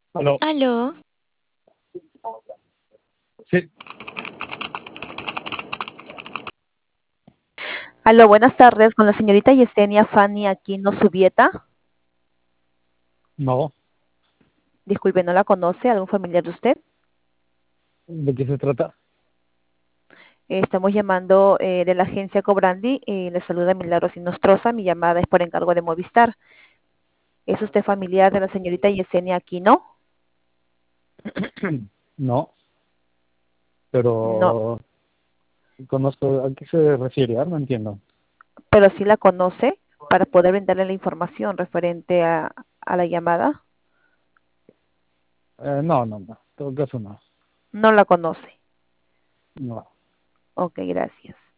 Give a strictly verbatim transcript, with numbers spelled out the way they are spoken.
Aló. Aló, Sí, Aló, buenas tardes, con la señorita Yesenia Fanny Aquino Subieta. no. Disculpe, ¿no la conoce? ¿Algún familiar de usted? ¿De qué se trata? Eh, estamos llamando eh, de la agencia Cobrandi. Eh, le saluda Milagros Inostroza. Mi llamada es por encargo de Movistar. ¿Es usted familiar de la señorita Yesenia Aquino? No, No, pero conozco a qué se refiere, ah, no entiendo. pero sí la conoce para poder brindarle la información referente a, a la llamada. Eh, no, no, no, en todo caso no. No la conoce. No. Ok, gracias.